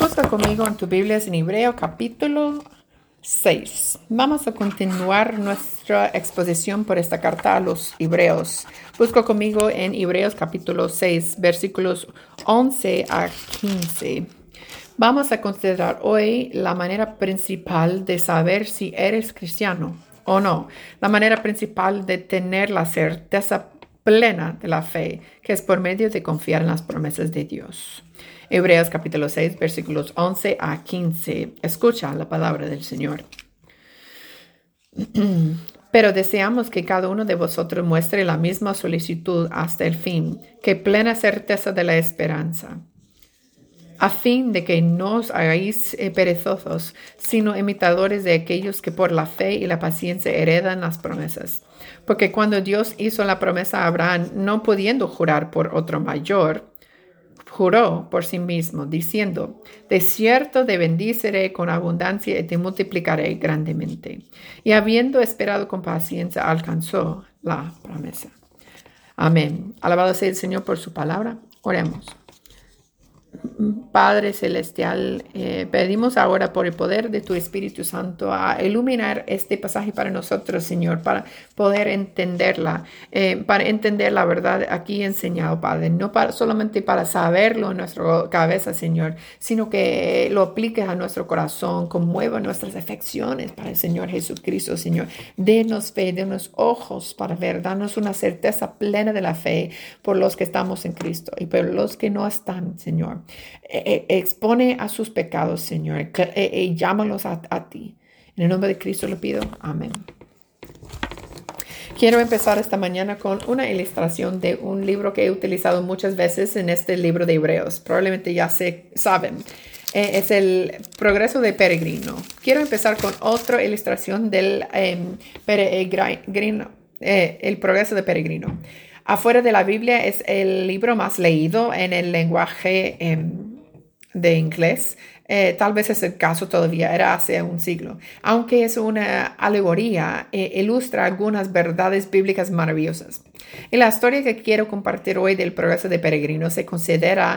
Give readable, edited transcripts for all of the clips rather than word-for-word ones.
Busca conmigo en tu Biblia en Hebreo capítulo 6. Vamos a continuar nuestra exposición por esta carta a los Hebreos. Busca conmigo en Hebreos capítulo 6, versículos 11 a 15. Vamos a considerar hoy la manera principal de saber si eres cristiano o no. La manera principal de tener la certeza plena de la fe, que es por medio de confiar en las promesas de Dios. Hebreos capítulo 6, versículos 11 a 15. Escucha la palabra del Señor. Pero deseamos que cada uno de vosotros muestre la misma solicitud hasta el fin, que plena certeza de la esperanza, a fin de que no os hagáis perezosos, sino imitadores de aquellos que por la fe y la paciencia heredan las promesas. Porque cuando Dios hizo la promesa a Abraham, no pudiendo jurar por otro mayor, juró por sí mismo, diciendo: de cierto te bendiciré con abundancia y te multiplicaré grandemente. Y habiendo esperado con paciencia, alcanzó la promesa. Amén. Alabado sea el Señor por su palabra. Oremos. Padre Celestial, pedimos ahora por el poder de tu Espíritu Santo a iluminar este pasaje para nosotros, Señor, para poder entenderla, para entender la verdad aquí enseñado, Padre, no solamente para saberlo en nuestra cabeza, Señor, sino que lo apliques a nuestro corazón, conmueva nuestras afecciones para el Señor Jesucristo, Señor. Denos fe, denos ojos para ver, danos una certeza plena de la fe por los que estamos en Cristo y por los que no están, Señor. Expone a sus pecados, Señor, y llámalos a ti. En el nombre de Cristo lo pido. Amén. Quiero empezar esta mañana con una ilustración de un libro que he utilizado muchas veces en este libro de Hebreos. Probablemente ya saben. Es el progreso de peregrino. Quiero empezar con otra ilustración del peregrino, el progreso de peregrino. Afuera de la Biblia es el libro más leído en el lenguaje de inglés. Tal vez es el caso todavía, era hace un siglo. Aunque es una alegoría, ilustra algunas verdades bíblicas maravillosas. Y la historia que quiero compartir hoy del progreso de peregrino se considera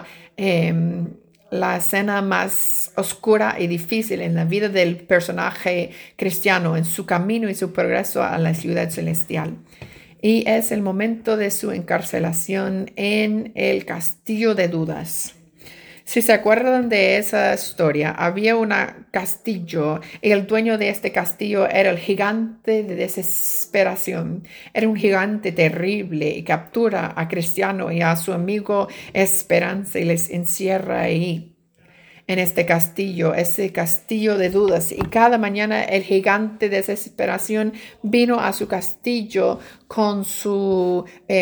la escena más oscura y difícil en la vida del personaje cristiano, en su camino y su progreso a la ciudad celestial. Y es el momento de su encarcelación en el castillo de dudas. Si se acuerdan de esa historia, había un castillo y el dueño de este castillo era el gigante de desesperación. Era un gigante terrible y captura a Cristiano y a su amigo Esperanza y les encierra ahí, en este castillo, ese castillo de dudas. Y cada mañana el gigante de desesperación vino a su castillo con su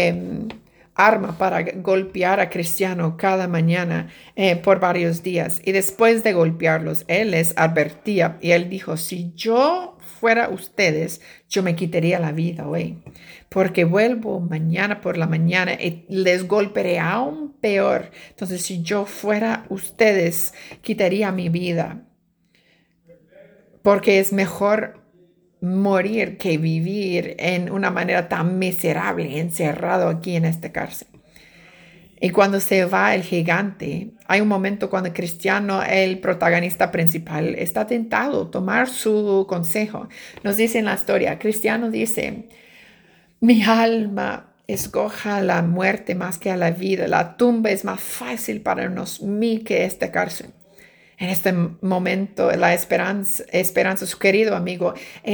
arma para golpear a Cristiano cada mañana por varios días. Y después de golpearlos, él les advertía y él dijo: si yo fuera ustedes, yo me quitaría la vida hoy, porque vuelvo mañana por la mañana y les golpearé aún peor. Entonces, si yo fuera ustedes, quitaría mi vida, porque es mejor morir que vivir en una manera tan miserable, encerrado aquí en esta cárcel. Y cuando se va el gigante, hay un momento cuando Cristiano, el protagonista principal, está tentado a tomar su consejo. Nos dice en la historia, Cristiano dice: mi alma escoja la muerte más que a la vida. La tumba es más fácil para mí que esta cárcel. En este momento, la esperanza, su querido amigo,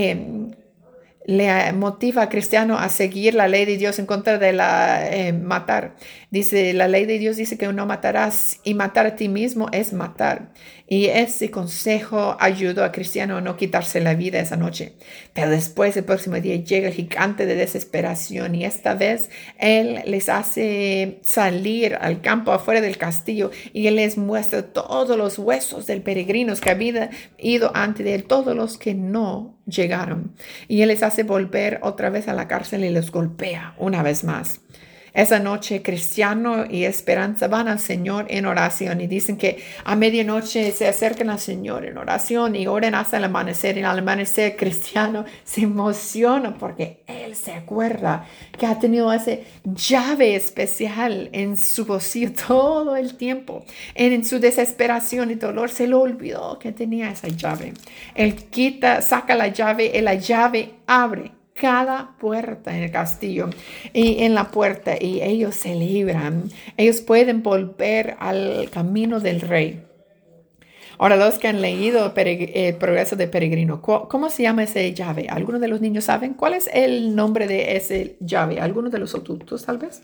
le motiva a Cristiano a seguir la ley de Dios en contra de matar. Dice, la ley de Dios dice que no matarás, y matar a ti mismo es matar. Y ese consejo ayudó a Cristiano a no quitarse la vida esa noche. Pero después, el próximo día, llega el gigante de desesperación y esta vez él les hace salir al campo afuera del castillo y él les muestra todos los huesos del peregrinos que habían ido antes de él, todos los que no llegaron. Y él les hace volver otra vez a la cárcel y les golpea una vez más. Esa noche, Cristiano y Esperanza van al Señor en oración y dicen que a medianoche se acercan al Señor en oración y oran hasta el amanecer. Y al amanecer, Cristiano se emociona porque él se acuerda que ha tenido esa llave especial en su bolsillo todo el tiempo. En su desesperación y dolor se le olvidó que tenía esa llave. Él saca la llave y la llave abre cada puerta en el castillo y en la puerta, y ellos se libran. Ellos pueden volver al camino del rey. Ahora, los que han leído el progreso de Peregrino, ¿cómo se llama esa llave? ¿Algunos de los niños saben cuál es el nombre de esa llave? ¿Algunos de los adultos tal vez?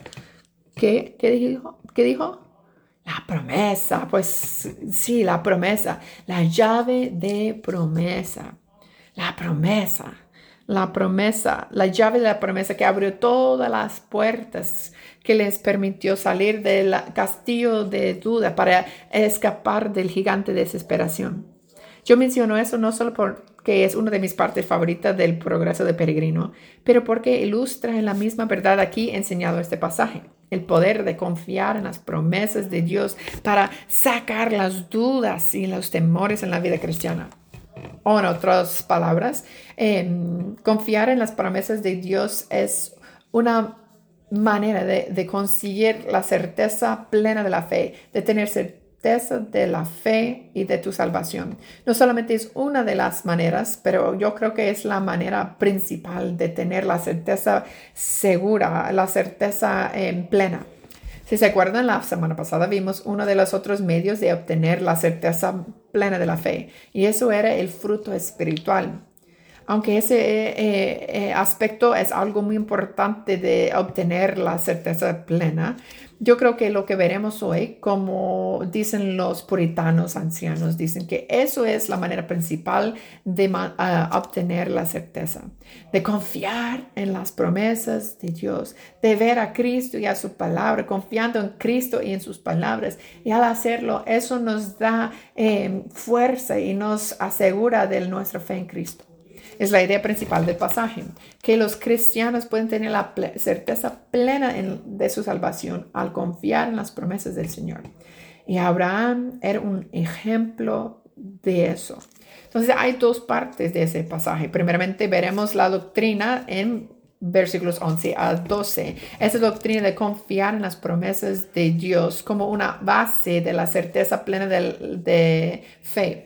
¿Qué dijo? La promesa. Pues sí, la promesa. La llave de promesa. La promesa. La promesa, la llave de la promesa que abrió todas las puertas, que les permitió salir del castillo de duda para escapar del gigante de desesperación. Yo menciono eso no solo porque es una de mis partes favoritas del progreso de Peregrino, pero porque ilustra en la misma verdad aquí enseñado este pasaje. El poder de confiar en las promesas de Dios para sacar las dudas y los temores en la vida cristiana. O en otras palabras, confiar en las promesas de Dios es una manera de conseguir la certeza plena de la fe, de tener certeza de la fe y de tu salvación. No solamente es una de las maneras, pero yo creo que es la manera principal de tener la certeza segura, la certeza plena. Si se acuerdan, la semana pasada vimos uno de los otros medios de obtener la certeza plena de la fe, y eso era el fruto espiritual. Aunque ese aspecto es algo muy importante de obtener la certeza plena, yo creo que lo que veremos hoy, como dicen los puritanos ancianos, dicen que eso es la manera principal de obtener la certeza, de confiar en las promesas de Dios, de ver a Cristo y a su palabra, confiando en Cristo y en sus palabras. Y al hacerlo, eso nos da fuerza y nos asegura de nuestra fe en Cristo. Es la idea principal del pasaje, que los cristianos pueden tener la certeza plena de su salvación al confiar en las promesas del Señor. Y Abraham era un ejemplo de eso. Entonces hay dos partes de ese pasaje. Primeramente veremos la doctrina en versículos 11 a 12. Esa doctrina de confiar en las promesas de Dios como una base de la certeza plena de fe.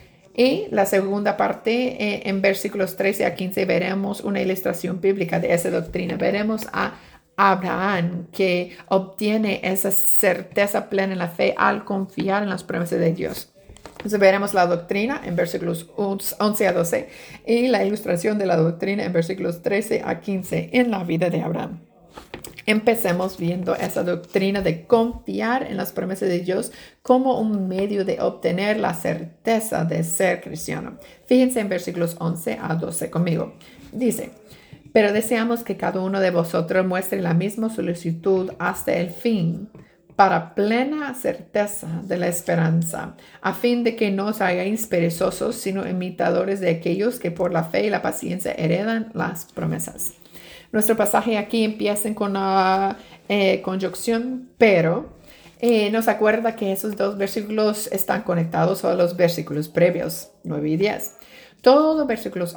Y la segunda parte, en versículos 13 a 15, veremos una ilustración bíblica de esa doctrina. Veremos a Abraham que obtiene esa certeza plena en la fe al confiar en las promesas de Dios. Entonces veremos la doctrina en versículos 11 a 12 y la ilustración de la doctrina en versículos 13 a 15 en la vida de Abraham. Empecemos viendo esa doctrina de confiar en las promesas de Dios como un medio de obtener la certeza de ser cristiano. Fíjense en versículos 11 a 12 conmigo. Dice: pero deseamos que cada uno de vosotros muestre la misma solicitud hasta el fin, para plena certeza de la esperanza, a fin de que no os hagáis perezosos, sino imitadores de aquellos que por la fe y la paciencia heredan las promesas. Nuestro pasaje aquí empieza con la conjunción pero. Nos acuerda que esos dos versículos están conectados a los versículos previos, 9 y 10. Todo versículos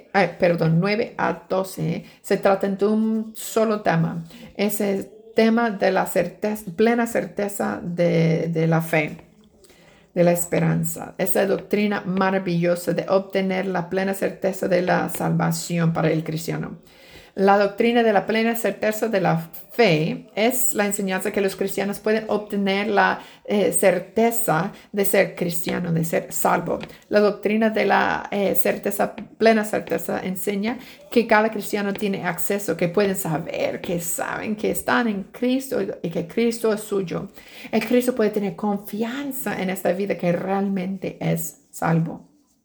9 a 12 se tratan de un solo tema. Ese tema de la plena certeza de la fe, de la esperanza. Esa doctrina maravillosa de obtener la plena certeza de la salvación para el cristiano. La doctrina de la plena certeza de la fe es la enseñanza que los cristianos pueden obtener la certeza de ser cristiano, de ser salvo. La doctrina de la plena certeza enseña que cada cristiano tiene acceso, que pueden saber, que saben que están en Cristo y que Cristo es suyo. El Cristo puede tener confianza en esta vida que realmente es salvo.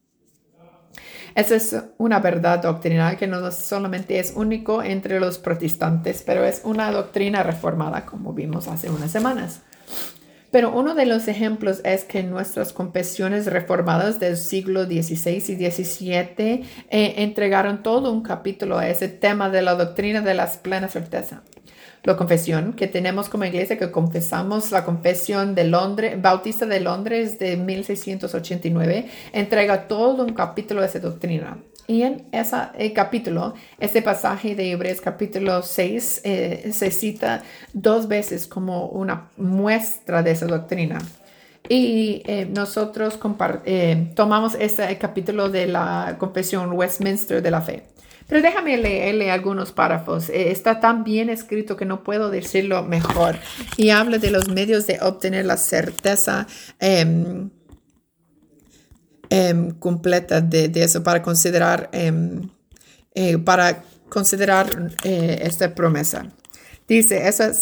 Esa es una verdad doctrinal que no solamente es único entre los protestantes, pero es una doctrina reformada, como vimos hace unas semanas. Pero uno de los ejemplos es que nuestras confesiones reformadas del siglo XVI y XVII entregaron todo un capítulo a ese tema de la doctrina de la plena certeza. La confesión que tenemos como iglesia, que confesamos la confesión de Londres, Bautista de Londres de 1689, entrega todo un capítulo de esa doctrina. Y en ese capítulo, este pasaje de Hebreos capítulo 6 se cita 2 veces como una muestra de esa doctrina. Y nosotros tomamos este capítulo de la confesión Westminster de la fe. Pero déjame leerle algunos párrafos. Está tan bien escrito que no puedo decirlo mejor. Y habla de los medios de obtener la certeza completa de eso para considerar esta promesa. Dice, esa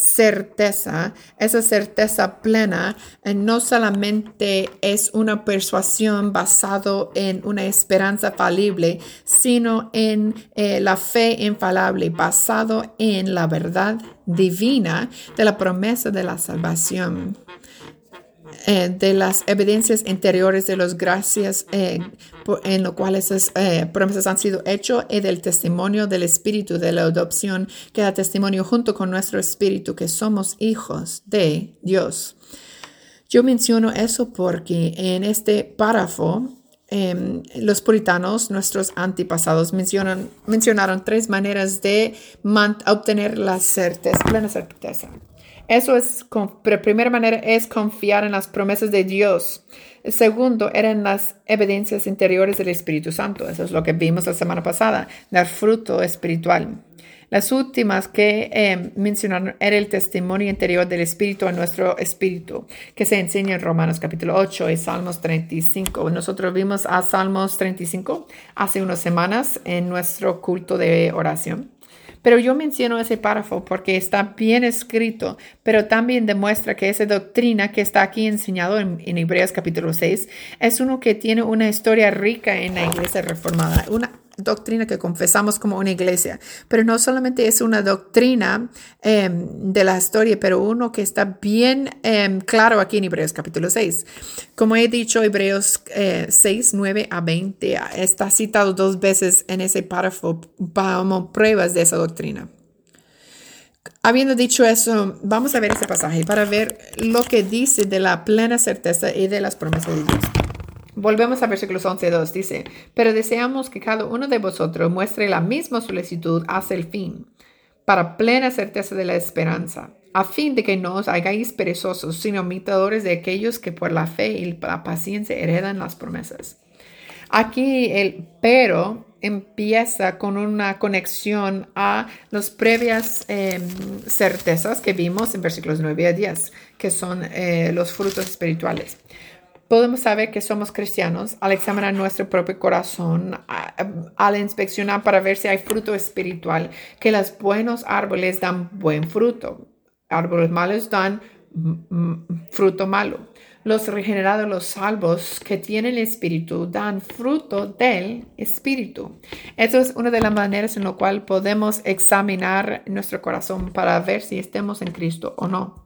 certeza plena no solamente es una persuasión basada en una esperanza falible, sino en la fe infalible, basado en la verdad divina de la promesa de la salvación. De las evidencias interiores de las gracias en lo cual esas promesas han sido hechas y del testimonio del Espíritu de la adopción que da testimonio junto con nuestro Espíritu que somos hijos de Dios. Yo menciono eso porque en este párrafo los puritanos, nuestros antepasados, mencionaron 3 maneras de obtener la plena certeza. Eso es, la primera manera es confiar en las promesas de Dios. El segundo eran las evidencias interiores del Espíritu Santo. Eso es lo que vimos la semana pasada, dar fruto espiritual. Las últimas que mencionaron era el testimonio interior del Espíritu a nuestro espíritu, que se enseña en Romanos capítulo 8 y Salmos 35. Nosotros vimos a Salmos 35 hace unas semanas en nuestro culto de oración. Pero yo menciono ese párrafo porque está bien escrito, pero también demuestra que esa doctrina que está aquí enseñado en Hebreos capítulo 6 es uno que tiene una historia rica en la iglesia reformada, una doctrina que confesamos como una iglesia, pero no solamente es una doctrina de la historia, pero uno que está bien claro aquí en Hebreos capítulo 6. Como he dicho, Hebreos 6, 9 a 20 está citado 2 veces en ese párrafo como pruebas de esa doctrina. Habiendo dicho eso, vamos a ver ese pasaje para ver lo que dice de la plena certeza y de las promesas de Dios. Volvemos a versículos 11:2, dice, pero deseamos que cada uno de vosotros muestre la misma solicitud hasta el fin, para plena certeza de la esperanza, a fin de que no os hagáis perezosos, sino imitadores de aquellos que por la fe y la paciencia heredan las promesas. Aquí el pero empieza con una conexión a las previas certezas que vimos en versículos 9 a 10, que son los frutos espirituales. Podemos saber que somos cristianos al examinar nuestro propio corazón, al inspeccionar para ver si hay fruto espiritual, que los buenos árboles dan buen fruto. Árboles malos dan fruto malo. Los regenerados, los salvos que tienen el Espíritu, dan fruto del Espíritu. Eso es una de las maneras en la cual podemos examinar nuestro corazón para ver si estamos en Cristo o no.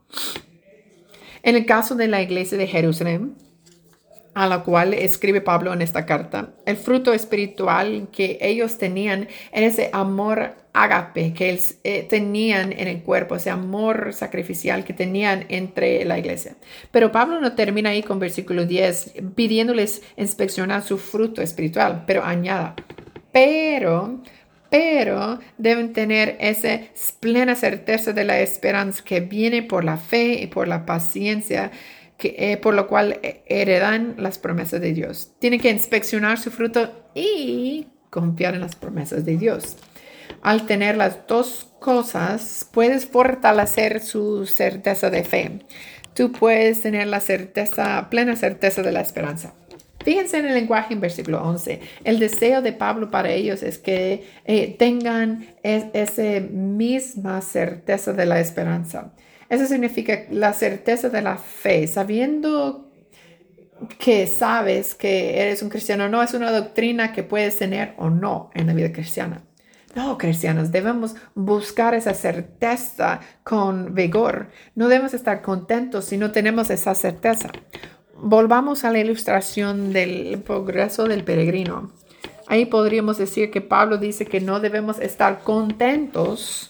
En el caso de la iglesia de Jerusalén, a la cual escribe Pablo en esta carta, el fruto espiritual que ellos tenían en ese amor ágape que tenían en el cuerpo, ese amor sacrificial que tenían entre la iglesia. Pero Pablo no termina ahí con versículo 10 pidiéndoles inspeccionar su fruto espiritual, pero añada, pero deben tener esa plena certeza de la esperanza que viene por la fe y por la paciencia, por lo cual heredan las promesas de Dios. Tienen que inspeccionar su fruto y confiar en las promesas de Dios. Al tener las 2 cosas, puedes fortalecer su certeza de fe. Tú puedes tener la plena certeza de la esperanza. Fíjense en el lenguaje en versículo 11. El deseo de Pablo para ellos es que tengan esa misma certeza de la esperanza. Eso significa la certeza de la fe, sabiendo que sabes que eres un cristiano. No es una doctrina que puedes tener o no en la vida cristiana. No, cristianos, debemos buscar esa certeza con vigor. No debemos estar contentos si no tenemos esa certeza. Volvamos a la ilustración del progreso del peregrino. Ahí podríamos decir que Pablo dice que no debemos estar contentos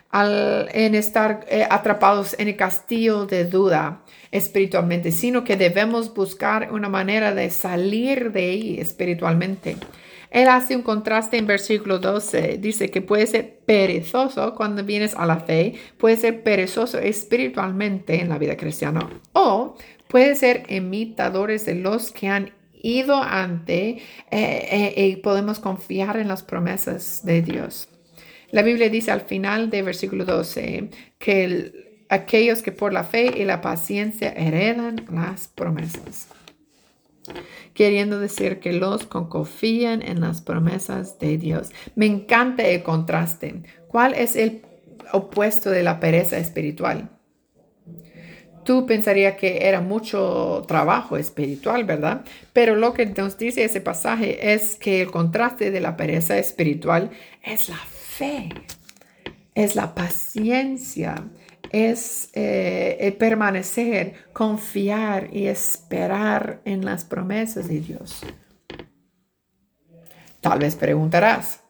en estar atrapados en el castillo de duda espiritualmente, sino que debemos buscar una manera de salir de ahí espiritualmente. Él hace un contraste en versículo 12. Dice que puede ser perezoso cuando vienes a la fe, puede ser perezoso espiritualmente en la vida cristiana, o puede ser imitadores de los que han ido antes y podemos confiar en las promesas de Dios. La Biblia dice al final de versículo 12 que aquellos que por la fe y la paciencia heredan las promesas. Queriendo decir que los que confían en las promesas de Dios. Me encanta el contraste. ¿Cuál es el opuesto de la pereza espiritual? Tú pensarías que era mucho trabajo espiritual, ¿verdad? Pero lo que nos dice ese pasaje es que el contraste de la pereza espiritual es la fe, es la paciencia, es el permanecer, confiar y esperar en las promesas de Dios. Tal vez preguntarás,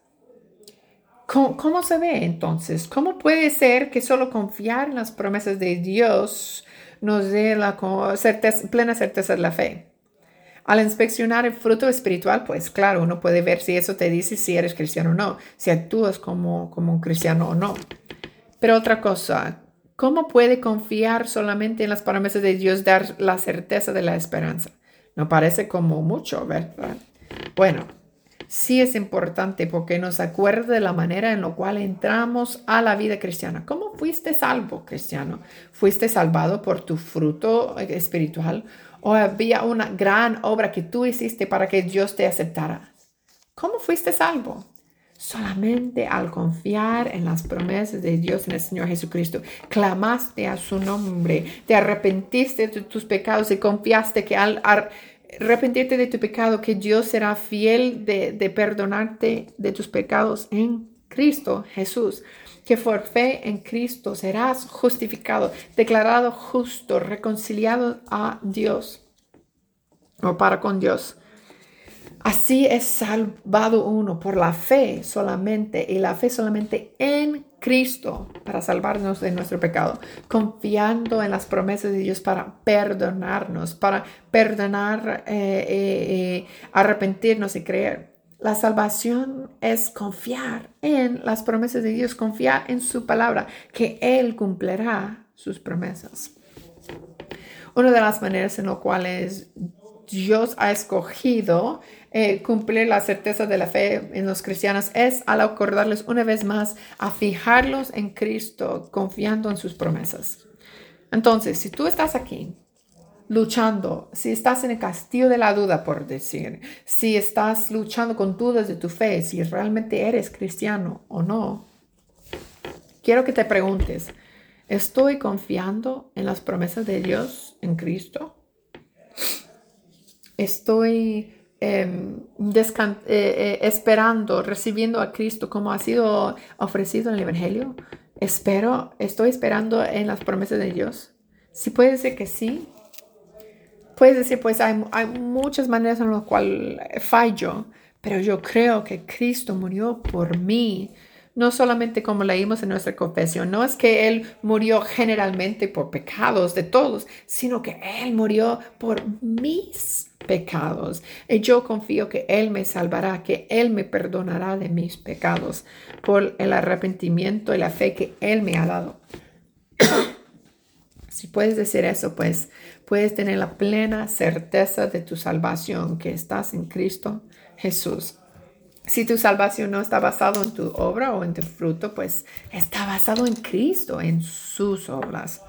¿cómo se ve entonces? ¿Cómo puede ser que solo confiar en las promesas de Dios nos dé la plena certeza de la fe? Al inspeccionar el fruto espiritual, pues claro, uno puede ver si eso te dice si eres cristiano o no, si actúas como un cristiano o no. Pero otra cosa, ¿cómo puede confiar solamente en las promesas de Dios dar la certeza de la esperanza? No parece como mucho, ¿verdad? Bueno, sí es importante porque nos acuerda de la manera en la cual entramos a la vida cristiana. ¿Cómo fuiste salvo, cristiano? ¿Fuiste salvado por tu fruto espiritual? ¿O había una gran obra que tú hiciste para que Dios te aceptara? ¿Cómo fuiste salvo? Solamente al confiar en las promesas de Dios en el Señor Jesucristo. Clamaste a su nombre, te arrepentiste de tus pecados y confiaste que al arrepentirte de tu pecado, que Dios será fiel de perdonarte de tus pecados en Cristo Jesús. Que por fe en Cristo serás justificado, declarado justo, reconciliado a Dios o para con Dios. Así es salvado uno por la fe solamente y la fe solamente en Cristo para salvarnos de nuestro pecado, confiando en las promesas de Dios para perdonarnos, para perdonar, arrepentirnos y creer. La salvación es confiar en las promesas de Dios, confiar en su palabra, que Él cumplirá sus promesas. Una de las maneras en las cuales Dios ha escogido cumplir la certeza de la fe en los cristianos es al acordarles una vez más a fijarlos en Cristo, confiando en sus promesas. Entonces, si tú estás aquí luchando, si estás en el castillo de la duda, por decir, si estás luchando con dudas de tu fe, si realmente eres cristiano o no, quiero que te preguntes, ¿estoy confiando en las promesas de Dios en Cristo? ¿Estoy esperando, recibiendo a Cristo como ha sido ofrecido en el Evangelio? ¿Estoy esperando en las promesas de Dios? Si puede ser que sí, puedes decir, pues hay muchas maneras en las cuales fallo, pero yo creo que Cristo murió por mí. No solamente como leímos en nuestra confesión, no es que Él murió generalmente por pecados de todos, sino que Él murió por mis pecados. Y yo confío que Él me salvará, que Él me perdonará de mis pecados por el arrepentimiento y la fe que Él me ha dado. Si puedes decir eso, pues puedes tener la plena certeza de tu salvación, que estás en Cristo Jesús. Si tu salvación no está basada en tu obra o en tu fruto, pues está basado en Cristo, en sus obras.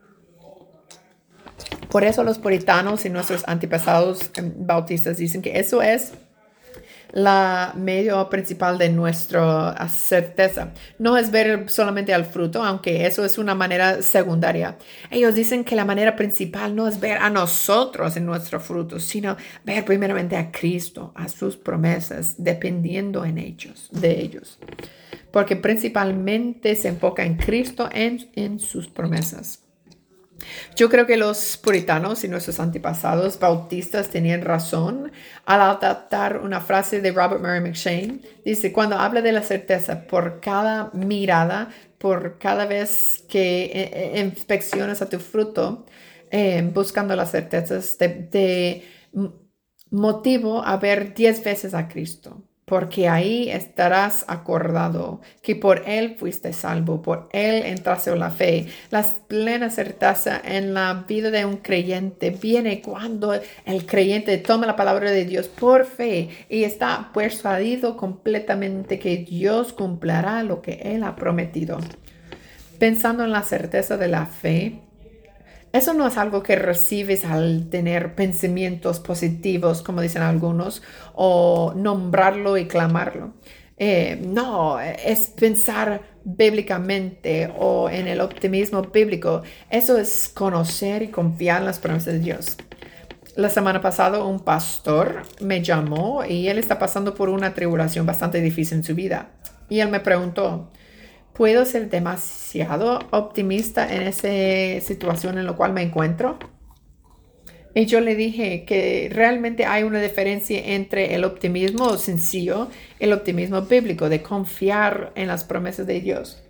Por eso los puritanos y nuestros antepasados bautistas dicen que eso es la medio principal de nuestra certeza. No es ver solamente al fruto, aunque eso es una manera secundaria. Ellos dicen que la manera principal no es ver a nosotros en nuestro fruto, sino ver primeramente a Cristo, a sus promesas, dependiendo de ellos. Porque principalmente se enfoca en Cristo, en sus promesas. Yo creo que los puritanos y nuestros antepasados bautistas tenían razón al adaptar una frase de Robert Murray McCheyne. Dice, cuando habla de la certeza, por cada mirada, por cada vez que inspeccionas a tu fruto, buscando las certezas, te motivo a ver 10 veces a Cristo. Porque ahí estarás acordado que por Él fuiste salvo, por Él entraste en la fe. La plena certeza en la vida de un creyente viene cuando el creyente toma la palabra de Dios por fe y está persuadido completamente que Dios cumplirá lo que Él ha prometido. Pensando en la certeza de la fe, eso no es algo que recibes al tener pensamientos positivos, como dicen algunos, o nombrarlo y clamarlo. No, es pensar bíblicamente o en el optimismo bíblico. Eso es conocer y confiar en las promesas de Dios. La semana pasada un pastor me llamó y él está pasando por una tribulación bastante difícil en su vida. Y él me preguntó, ¿puedo ser demasiado optimista en esa situación en la cual me encuentro? Y yo le dije que realmente hay una diferencia entre el optimismo sencillo y el optimismo bíblico, de confiar en las promesas de Dios.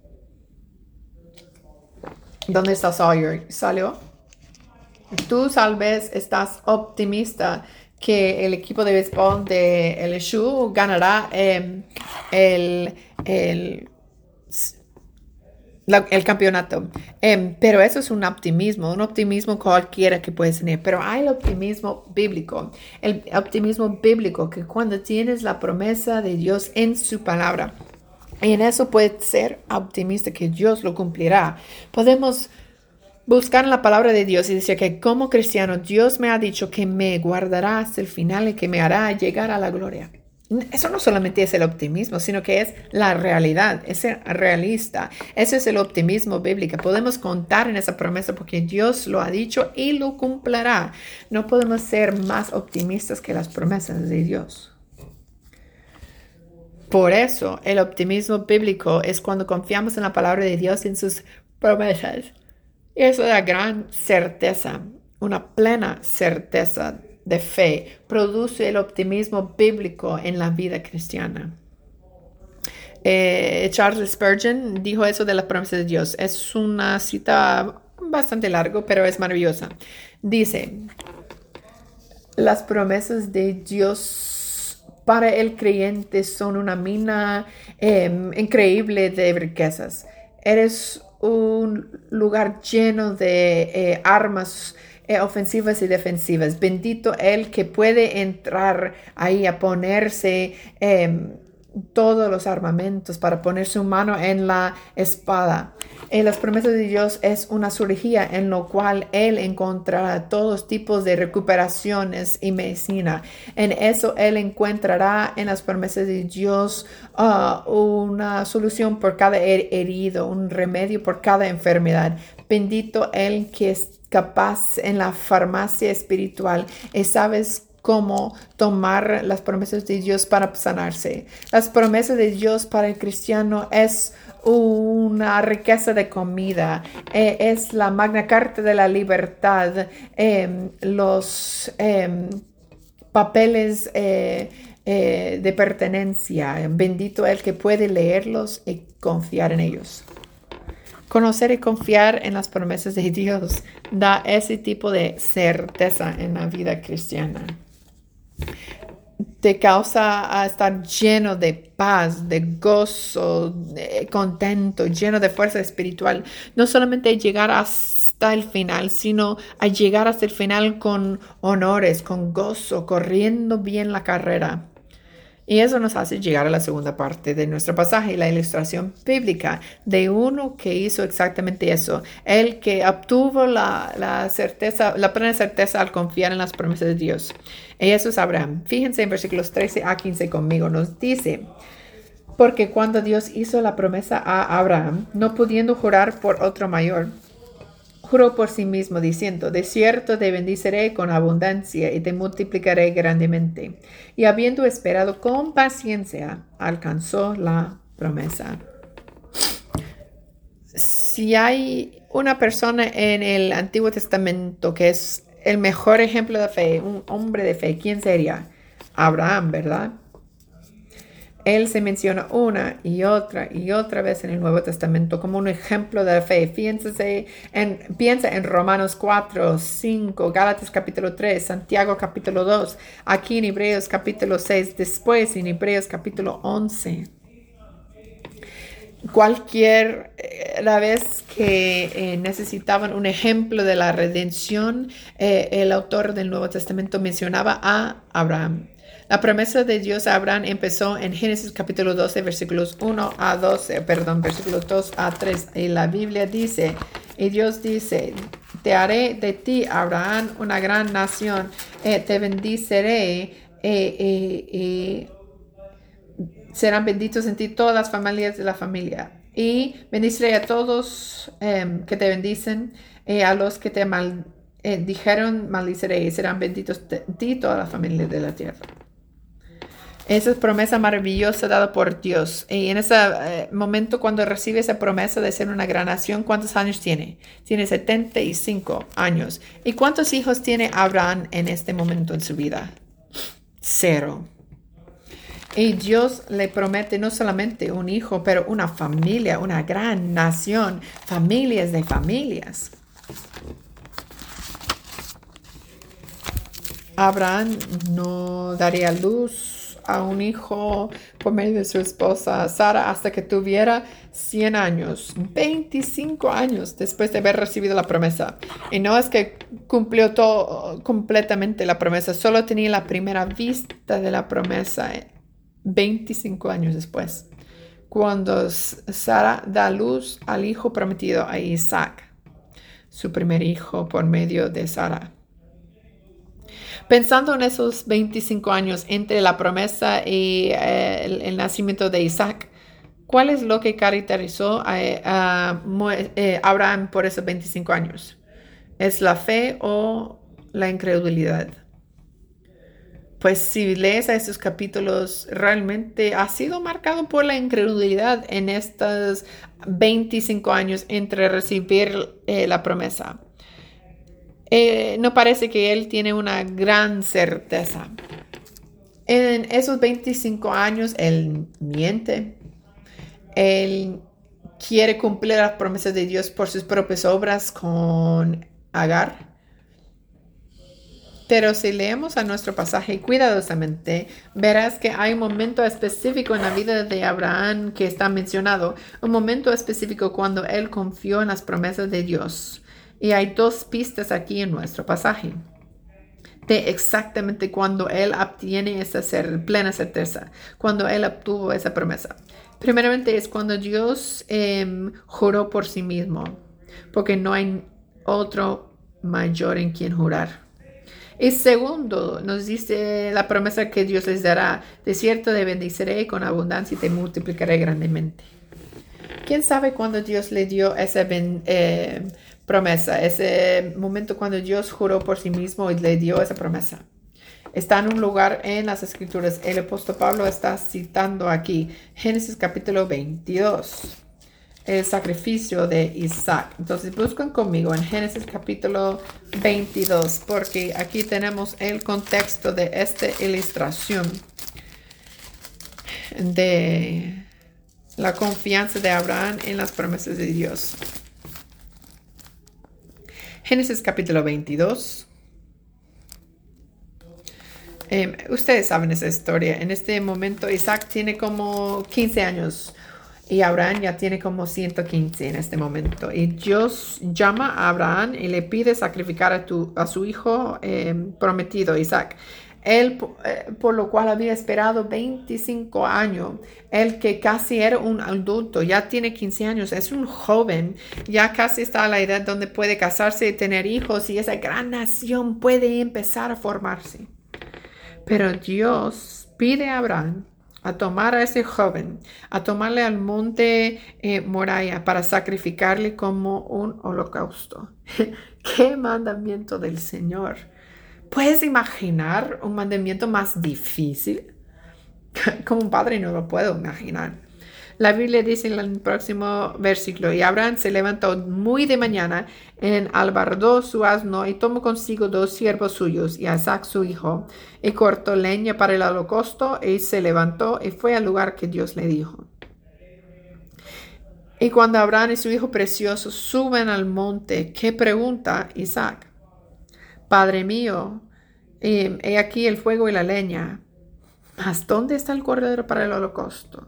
¿Dónde está Sawyer? ¿Salió? Tú tal vez estás optimista que el equipo de béisbol de LSU ganará el campeonato. Pero eso es un optimismo cualquiera que puedes tener. Pero hay el optimismo bíblico. El optimismo bíblico que cuando tienes la promesa de Dios en su palabra, y en eso puedes ser optimista que Dios lo cumplirá. Podemos buscar en la palabra de Dios y decir que como cristiano Dios me ha dicho que me guardará hasta el final y que me hará llegar a la gloria. Eso no solamente es el optimismo, sino que es la realidad, es ser realista. Ese es el optimismo bíblico. Podemos contar en esa promesa porque Dios lo ha dicho y lo cumplirá. No podemos ser más optimistas que las promesas de Dios. Por eso, el optimismo bíblico es cuando confiamos en la palabra de Dios y en sus promesas. Y eso da gran certeza, una plena certeza de fe, produce el optimismo bíblico en la vida cristiana. Charles Spurgeon dijo eso de las promesas de Dios. Es una cita bastante larga, pero es maravillosa. Dice, las promesas de Dios para el creyente son una mina increíble de riquezas. Eres un lugar lleno de armas ofensivas y defensivas. Bendito el que puede entrar ahí a ponerse todos los armamentos para poner su mano en la espada. Las promesas de Dios es una cirugía en lo cual Él encontrará todos tipos de recuperaciones y medicina. En eso Él encontrará en las promesas de Dios una solución por cada herido, un remedio por cada enfermedad. Bendito el que es capaz en la farmacia espiritual y sabes cómo tomar las promesas de Dios para sanarse. Las promesas de Dios para el cristiano es una riqueza de comida, es la magna carta de la libertad, los papeles de pertenencia. Bendito el que puede leerlos y confiar en ellos. Conocer y confiar en las promesas de Dios da ese tipo de certeza en la vida cristiana. Te causa a estar lleno de paz, de gozo, de contento, lleno de fuerza espiritual. No solamente llegar hasta el final, sino a llegar hasta el final con honores, con gozo, corriendo bien la carrera. Y eso nos hace llegar a la segunda parte de nuestro pasaje, la ilustración bíblica de uno que hizo exactamente eso. El que obtuvo la certeza, la plena certeza al confiar en las promesas de Dios. Y eso es Abraham. Fíjense en versículos 13 a 15 conmigo. Nos dice, porque cuando Dios hizo la promesa a Abraham, no pudiendo jurar por otro mayor, juró por sí mismo, diciendo, de cierto te bendeciré con abundancia y te multiplicaré grandemente. Y habiendo esperado con paciencia, alcanzó la promesa. Si hay una persona en el Antiguo Testamento que es el mejor ejemplo de fe, un hombre de fe, ¿quién sería? Abraham, ¿verdad? Él se menciona una y otra vez en el Nuevo Testamento como un ejemplo de fe. Piensa en Romanos 4, 5, Gálatas capítulo 3, Santiago capítulo 2, aquí en Hebreos capítulo 6, después en Hebreos capítulo 11. La vez que necesitaban un ejemplo de la redención, el autor del Nuevo Testamento mencionaba a Abraham. La promesa de Dios a Abraham empezó en Génesis capítulo 12, versículos 2 a 3. Y la Biblia dice, y Dios dice, te haré de ti, Abraham, una gran nación, te bendiciré, serán benditos en ti todas las familias de la familia. Y bendiciré a todos que te bendicen, a los que te dijeron maldiciré, y serán benditos en ti todas las familias de la tierra. Esa es promesa maravillosa dada por Dios. Y en ese momento, cuando recibe esa promesa de ser una gran nación, ¿cuántos años tiene? Tiene 75 años. ¿Y cuántos hijos tiene Abraham en este momento en su vida? 0. Y Dios le promete no solamente un hijo, pero una familia, una gran nación, familias de familias. Abraham no daría luz a un hijo por medio de su esposa Sara hasta que tuviera 100 años, 25 años después de haber recibido la promesa. Y no es que cumplió todo completamente la promesa, solo tenía la primera vista de la promesa 25 años después, cuando Sara da luz al hijo prometido, a Isaac, su primer hijo por medio de Sara. Pensando en esos 25 años entre la promesa y el nacimiento de Isaac, ¿cuál es lo que caracterizó a Abraham por esos 25 años? ¿Es la fe o la incredulidad? Pues si lees a esos capítulos, realmente ha sido marcado por la incredulidad en estos 25 años entre recibir la promesa. No parece que él tiene una gran certeza. En esos 25 años, él miente. Él quiere cumplir las promesas de Dios por sus propias obras con Agar. Pero si leemos a nuestro pasaje cuidadosamente, verás que hay un momento específico en la vida de Abraham que está mencionado. Un momento específico cuando él confió en las promesas de Dios. Y hay 2 pistas aquí en nuestro pasaje de exactamente cuando él obtiene esa plena certeza, cuando él obtuvo esa promesa. Primeramente es cuando Dios juró por sí mismo, porque no hay otro mayor en quien jurar. Y segundo, nos dice la promesa que Dios les dará: de cierto te bendeciré con abundancia y te multiplicaré grandemente. ¿Quién sabe cuándo Dios le dio esa promesa, ese momento cuando Dios juró por sí mismo y le dio esa promesa? Está en un lugar en las Escrituras. El apóstol Pablo está citando aquí Génesis capítulo 22, el sacrificio de Isaac. Entonces buscan conmigo en Génesis capítulo 22, porque aquí tenemos el contexto de esta ilustración de la confianza de Abraham en las promesas de Dios. Génesis capítulo 22. Ustedes saben esa historia. En este momento Isaac tiene como 15 años y Abraham ya tiene como 115 en este momento. Y Dios llama a Abraham y le pide sacrificar a su hijo prometido, Isaac. Él, por lo cual había esperado 25 años, él que casi era un adulto, ya tiene 15 años, es un joven, ya casi está a la edad donde puede casarse y tener hijos, y esa gran nación puede empezar a formarse. Pero Dios pide a Abraham a tomar a ese joven, a tomarle al monte Moriah para sacrificarle como un holocausto. ¡Qué mandamiento del Señor! ¿Puedes imaginar un mandamiento más difícil? Como un padre no lo puedo imaginar. La Biblia dice en el próximo versículo, y Abraham se levantó muy de mañana, enalbardó su asno y tomó consigo 2 siervos suyos y a Isaac su hijo, y cortó leña para el holocausto, y se levantó y fue al lugar que Dios le dijo. Y cuando Abraham y su hijo precioso suben al monte, ¿qué pregunta Isaac? Padre mío, he aquí el fuego y la leña, mas ¿dónde está el cordero para el holocausto?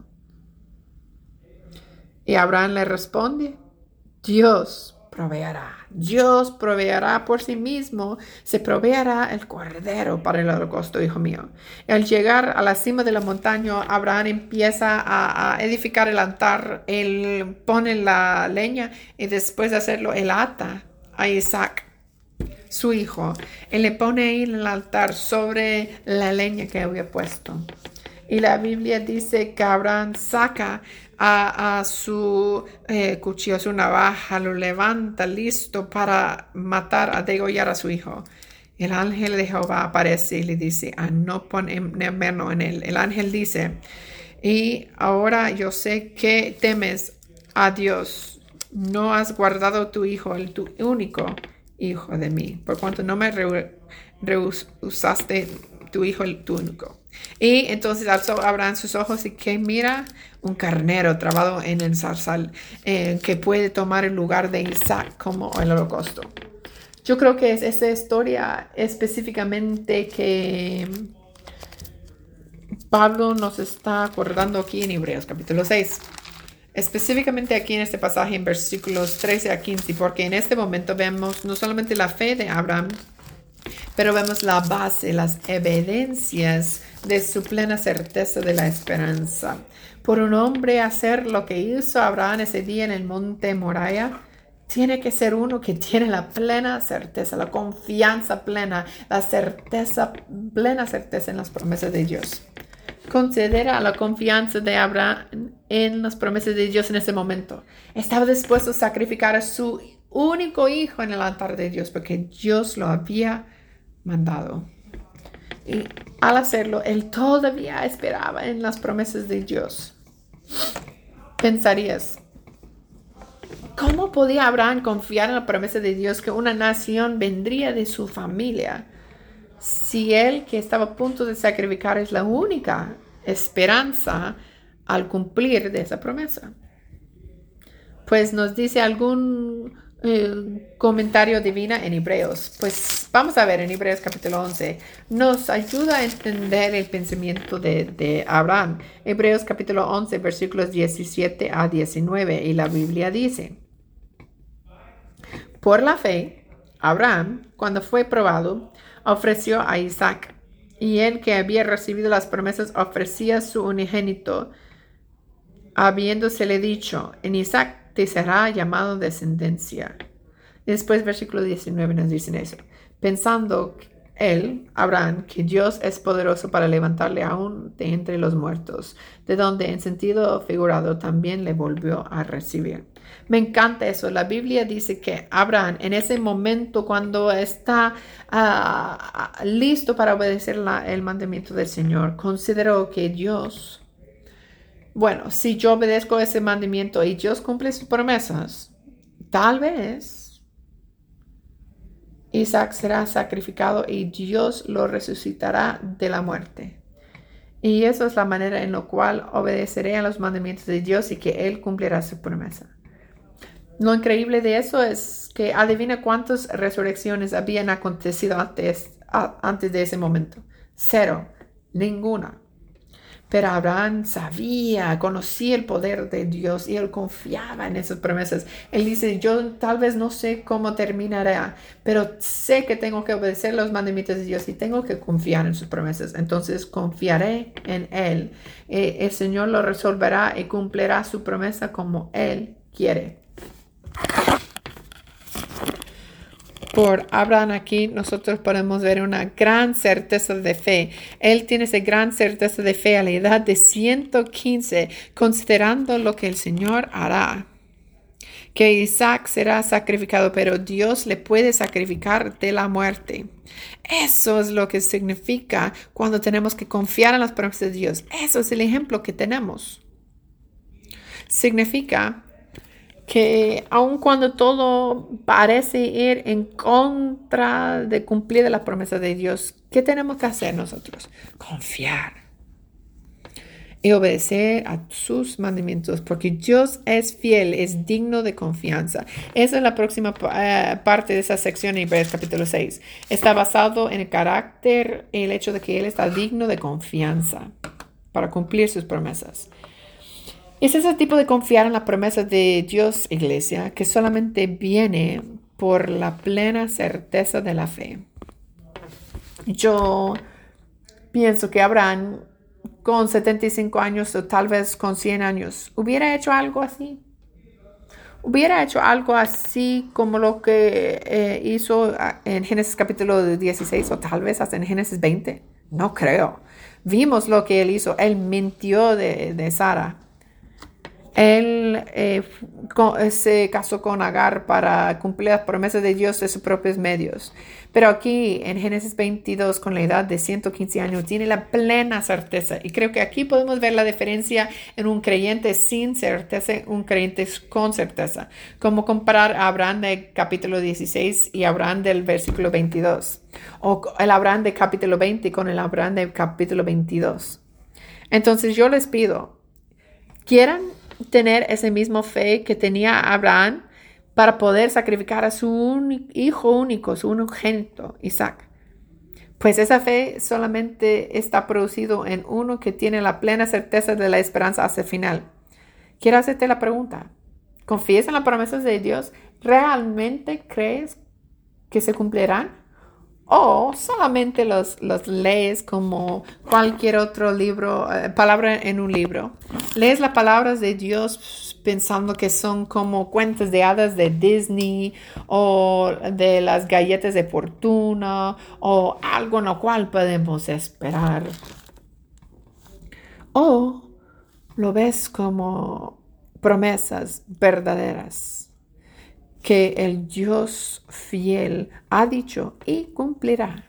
Y Abraham le responde, Dios proveerá por sí mismo, se proveerá el cordero para el holocausto, hijo mío. Al llegar a la cima de la montaña, Abraham empieza a edificar el altar, él pone la leña y después de hacerlo, él ata a Isaac, su hijo, y le pone ahí en el altar sobre la leña que había puesto. Y la Biblia dice que Abraham saca a su cuchillo, su navaja, lo levanta listo para matar, a degollar a su hijo. El ángel de Jehová aparece y le dice, no poner mano en él. El ángel dice, y ahora yo sé que temes a Dios, no has guardado tu hijo, tu único hijo de mí, por cuanto no me rehusaste tu hijo, tu único. Y entonces alzó Abraham sus ojos y que mira un carnero trabado en el zarzal que puede tomar el lugar de Isaac como el holocausto. Yo creo que es esa historia específicamente que Pablo nos está acordando aquí en Hebreos capítulo 6. Específicamente aquí en este pasaje en versículos 13 a 15, porque en este momento vemos no solamente la fe de Abraham, pero vemos la base, las evidencias de su plena certeza de la esperanza. Por un hombre hacer lo que hizo Abraham ese día en el monte Moriah, tiene que ser uno que tiene la plena certeza, la confianza plena, plena certeza en las promesas de Dios. Considera la confianza de Abraham en las promesas de Dios en ese momento. Estaba dispuesto a sacrificar a su único hijo en el altar de Dios porque Dios lo había mandado. Y al hacerlo, él todavía esperaba en las promesas de Dios. Pensarías, ¿cómo podía Abraham confiar en la promesa de Dios que una nación vendría de su familia si él que estaba a punto de sacrificar es la única esperanza al cumplir de esa promesa? Pues nos dice algún comentario divino en Hebreos. Pues vamos a ver en Hebreos capítulo 11. Nos ayuda a entender el pensamiento de Abraham. Hebreos capítulo 11 versículos 17 a 19 y la Biblia dice, por la fe, Abraham, cuando fue probado, ofreció a Isaac, y él que había recibido las promesas ofrecía su unigénito, habiéndosele dicho, en Isaac te será llamado descendencia. Después, versículo 19 nos dicen eso. Pensando él, Abraham, que Dios es poderoso para levantarle aún de entre los muertos, de donde en sentido figurado también le volvió a recibir. Me encanta eso. La Biblia dice que Abraham, en ese momento cuando está listo para obedecer el mandamiento del Señor, consideró que Dios, bueno, si yo obedezco ese mandamiento y Dios cumple sus promesas, tal vez Isaac será sacrificado y Dios lo resucitará de la muerte. Y eso es la manera en la cual obedeceré a los mandamientos de Dios y que Él cumplirá su promesa. Lo increíble de eso es que adivina cuántas resurrecciones habían acontecido antes de ese momento. 0, ninguna. Pero Abraham conocía el poder de Dios y él confiaba en esas promesas. Él dice, yo tal vez no sé cómo terminará, pero sé que tengo que obedecer los mandamientos de Dios y tengo que confiar en sus promesas. Entonces confiaré en Él. El Señor lo resolverá y cumplirá su promesa como Él quiere. Por Abraham aquí nosotros podemos ver una gran certeza de fe. Él tiene esa gran certeza de fe a la edad de 115, considerando lo que el Señor hará. Que Isaac será sacrificado, pero Dios le puede sacrificar de la muerte. Eso es lo que significa cuando tenemos que confiar en las promesas de Dios. Eso es el ejemplo que tenemos. significa que aun cuando todo parece ir en contra de cumplir las promesas de Dios, ¿qué tenemos que hacer nosotros? Confiar y obedecer a sus mandamientos, porque Dios es fiel, es digno de confianza. Esa es la próxima parte de esa sección en Hebreos capítulo 6. Está basado en el carácter y el hecho de que Él está digno de confianza para cumplir sus promesas. Es ese tipo de confiar en las promesas de Dios, iglesia, que solamente viene por la plena certeza de la fe. Yo pienso que Abraham, con 75 años o tal vez con 100 años, hubiera hecho algo así. Hubiera hecho algo así como lo que hizo en Génesis capítulo 16 o tal vez hasta en Génesis 20. No creo. Vimos lo que él hizo. Él mintió de Sara. Él se casó con Agar para cumplir las promesas de Dios de sus propios medios. Pero aquí en Génesis 22, con la edad de 115 años, tiene la plena certeza. Y creo que aquí podemos ver la diferencia en un creyente sin certeza y un creyente con certeza. Como comparar a Abraham del capítulo 16 y Abraham del versículo 22. O el Abraham del capítulo 20 con el Abraham del capítulo 22. Entonces yo les pido, ¿quieran tener ese mismo fe que tenía Abraham para poder sacrificar a su hijo único, su unigénito, Isaac? Pues esa fe solamente está producido en uno que tiene la plena certeza de la esperanza hacia el final. Quiero hacerte la pregunta. ¿Confías en las promesas de Dios? ¿Realmente crees que se cumplirán? ¿O solamente los lees como cualquier otro libro, palabra en un libro? ¿Lees las palabras de Dios pensando que son como cuentos de hadas de Disney o de las galletas de fortuna o algo en lo cual podemos esperar? ¿O lo ves como promesas verdaderas que el Dios fiel ha dicho y cumplirá?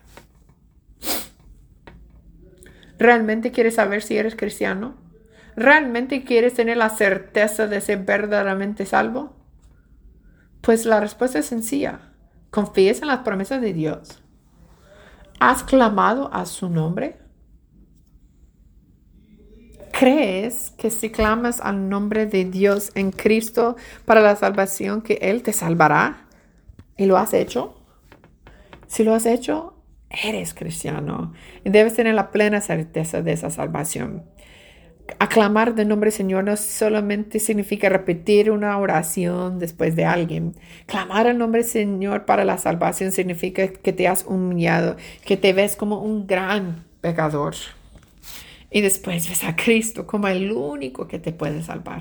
¿Realmente quieres saber si eres cristiano? ¿Realmente quieres tener la certeza de ser verdaderamente salvo? Pues la respuesta es sencilla. ¿Confías en las promesas de Dios? ¿Has clamado a su nombre? ¿Crees que si clamas al nombre de Dios en Cristo para la salvación, que Él te salvará? ¿Y lo has hecho? Si lo has hecho, eres cristiano y debes tener la plena certeza de esa salvación. Aclamar del nombre del Señor no solamente significa repetir una oración después de alguien. Clamar al nombre del Señor para la salvación significa que te has humillado, que te ves como un gran pecador. Y después ves a Cristo como el único que te puede salvar.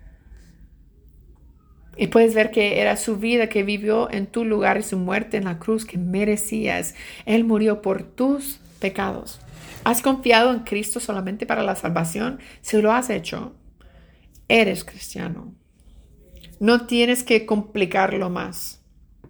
Y puedes ver que era su vida que vivió en tu lugar y su muerte en la cruz que merecías. Él murió por tus pecados. ¿Has confiado en Cristo solamente para la salvación? Si lo has hecho, eres cristiano. No tienes que complicarlo más.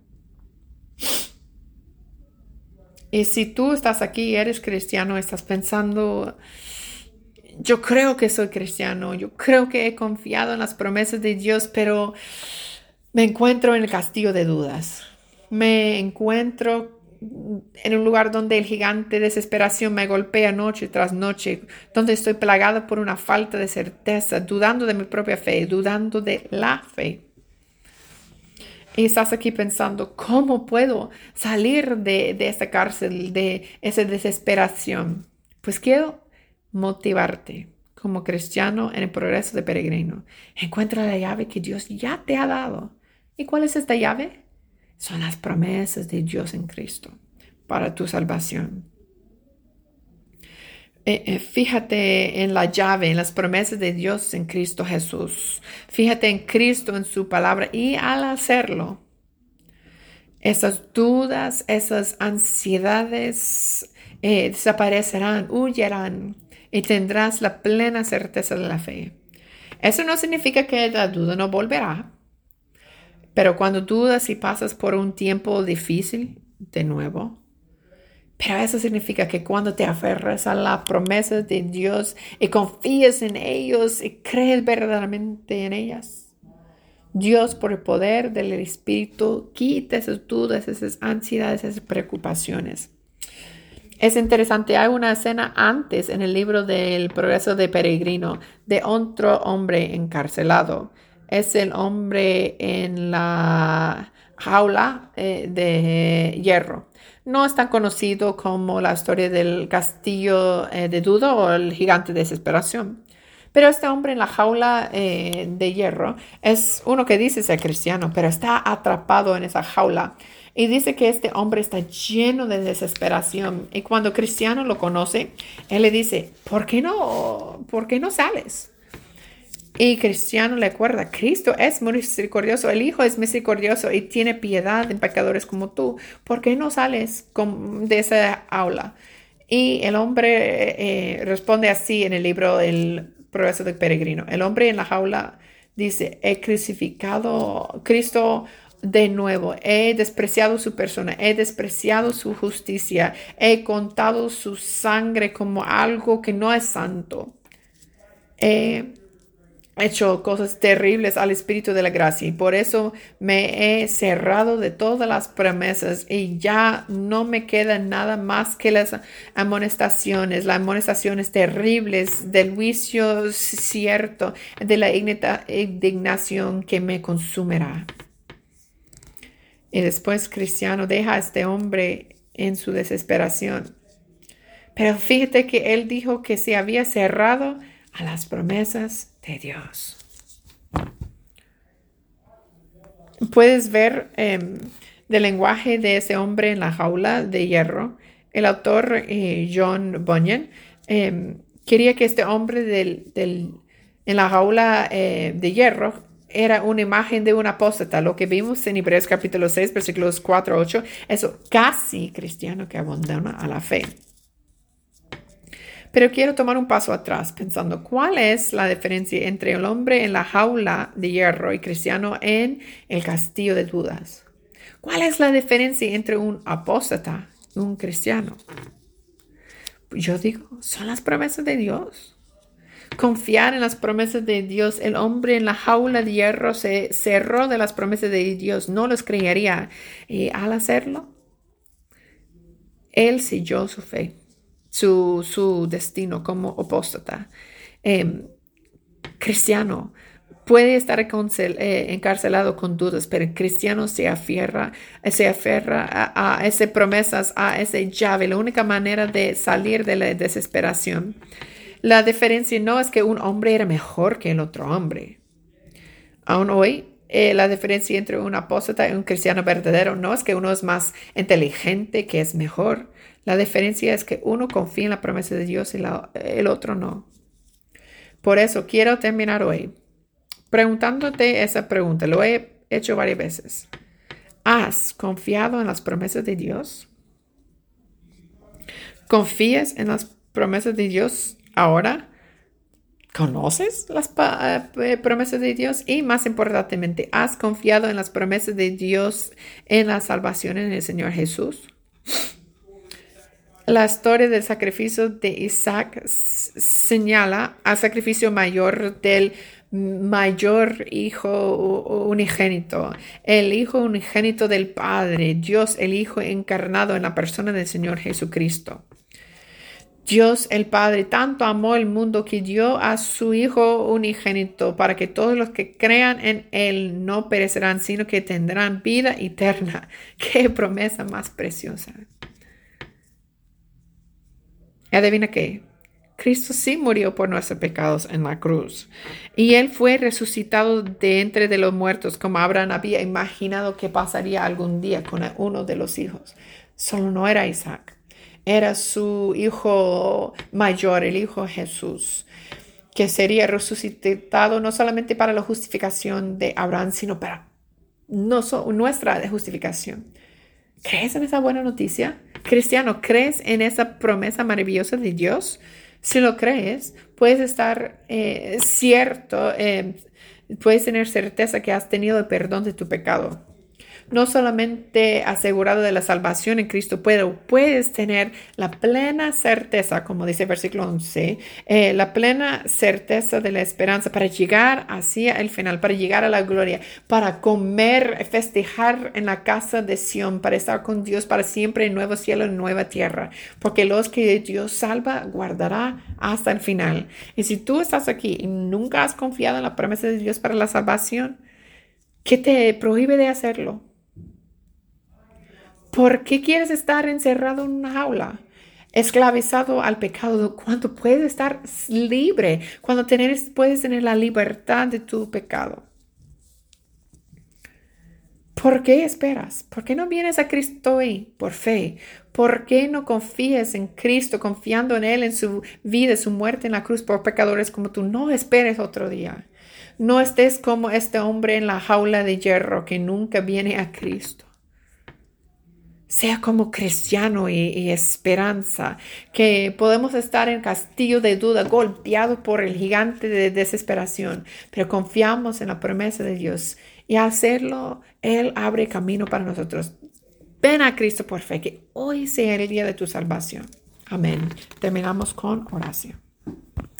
Y si tú estás aquí y eres cristiano, estás pensando, yo creo que soy cristiano, yo creo que he confiado en las promesas de Dios, pero me encuentro en el castillo de dudas. Me encuentro en un lugar donde el gigante de desesperación me golpea noche tras noche, donde estoy plagado por una falta de certeza, dudando de mi propia fe, dudando de la fe. Y estás aquí pensando, ¿cómo puedo salir de esta cárcel, de esa desesperación? Pues quiero motivarte como cristiano en el progreso de peregrino. Encuentra la llave que Dios ya te ha dado. ¿Y cuál es esta llave? Son las promesas de Dios en Cristo para tu salvación. Fíjate en la llave, en las promesas de Dios en Cristo Jesús. Fíjate en Cristo, en su palabra. Y al hacerlo, esas dudas, esas ansiedades desaparecerán, huirán y tendrás la plena certeza de la fe. Eso no significa que la duda no volverá. Pero cuando dudas y pasas por un tiempo difícil, de nuevo, Pero eso significa que cuando te aferras a las promesas de Dios y confías en ellos y crees verdaderamente en ellas, Dios, por el poder del Espíritu, quita esas dudas, esas ansiedades, esas preocupaciones. Es interesante, hay una escena antes en el libro del Progreso de Peregrino de otro hombre encarcelado. Es el hombre en la jaula de hierro. No es tan conocido como la historia del castillo de Dudo o el gigante de desesperación. Pero este hombre en la jaula de hierro es uno que dice ser cristiano, pero está atrapado en esa jaula. Y dice que este hombre está lleno de desesperación. Y cuando Cristiano lo conoce, él le dice, ¿por qué no sales? Y Cristiano le acuerda, Cristo es misericordioso, el Hijo es misericordioso y tiene piedad en pecadores como tú. ¿Por qué no sales de esa aula? Y el hombre responde así en el libro El Progreso del Peregrino. El hombre en la jaula dice, he crucificado a Cristo de nuevo, he despreciado su persona, he despreciado su justicia, he contado su sangre como algo que no es santo. He hecho cosas terribles al Espíritu de la gracia y por eso me he cerrado de todas las promesas y ya no me queda nada más que las amonestaciones terribles del juicio cierto, de la indignación que me consumirá. Y después Cristiano deja a este hombre en su desesperación. Pero fíjate que él dijo que se había cerrado a las promesas de Dios. Puedes ver del lenguaje de ese hombre en la jaula de hierro. El autor John Bunyan quería que este hombre en la jaula de hierro era una imagen de un apóstata. Lo que vimos en Hebreos capítulo 6, versículos 4 a 8, eso casi cristiano que abandona a la fe. Pero quiero tomar un paso atrás pensando, ¿cuál es la diferencia entre el hombre en la jaula de hierro y cristiano en el castillo de dudas? ¿Cuál es la diferencia entre un apóstata y un cristiano? Yo digo, son las promesas de Dios. Confiar en las promesas de Dios. El hombre en la jaula de hierro se cerró de las promesas de Dios, no los creería. Y al hacerlo, él selló su fe. Su destino como apóstata. Cristiano puede estar encarcelado con dudas, pero el cristiano se aferra a esas promesas, a esa llave, la única manera de salir de la desesperación. La diferencia no es que un hombre era mejor que el otro hombre. Aún hoy, la diferencia entre un apóstata y un cristiano verdadero no es que uno es más inteligente, que es mejor. La diferencia es que uno confía en la promesa de Dios y el otro no. Por eso quiero terminar hoy preguntándote esa pregunta. Lo he hecho varias veces. ¿Has confiado en las promesas de Dios? ¿Confías en las promesas de Dios ahora? ¿Conoces las promesas de Dios? Y más importantemente, ¿has confiado en las promesas de Dios en la salvación en el Señor Jesús? La historia del sacrificio de Isaac señala al sacrificio mayor del mayor hijo unigénito, el hijo unigénito del Padre, Dios el Hijo encarnado en la persona del Señor Jesucristo. Dios el Padre tanto amó el mundo que dio a su Hijo unigénito para que todos los que crean en Él no perecerán, sino que tendrán vida eterna. ¡Qué promesa más preciosa! ¿Adivina qué? Cristo sí murió por nuestros pecados en la cruz. Y Él fue resucitado de entre de los muertos, como Abraham había imaginado que pasaría algún día con uno de los hijos. Solo no era Isaac. Era su hijo mayor, el Hijo Jesús, que sería resucitado no solamente para la justificación de Abraham, sino para nuestra justificación. ¿Crees en esa buena noticia? Cristiano, ¿crees en esa promesa maravillosa de Dios? Si lo crees, puedes estar cierto, puedes tener certeza que has tenido el perdón de tu pecado. no solamente asegurado de la salvación en Cristo, pero puedes tener la plena certeza, como dice el versículo 11, la plena certeza de la esperanza para llegar hacia el final, para llegar a la gloria, para comer, festejar en la casa de Sión, para estar con Dios para siempre en nuevo cielo, en nueva tierra, porque los que Dios salva guardará hasta el final. Y si tú estás aquí y nunca has confiado en la promesa de Dios para la salvación, ¿qué te prohíbe de hacerlo? ¿Por qué quieres estar encerrado en una jaula, esclavizado al pecado, cuando puedes estar libre, cuando puedes tener la libertad de tu pecado? ¿Por qué esperas? ¿Por qué no vienes a Cristo hoy por fe? ¿Por qué no confías en Cristo, confiando en Él, en su vida, su muerte en la cruz por pecadores como tú? No esperes otro día. No estés como este hombre en la jaula de hierro que nunca viene a Cristo. Sea como cristiano y esperanza, que podemos estar en castillo de duda, golpeado por el gigante de desesperación, pero confiamos en la promesa de Dios y al hacerlo, Él abre camino para nosotros. Ven a Cristo por fe, que hoy sea el día de tu salvación. Amén. Terminamos con oración.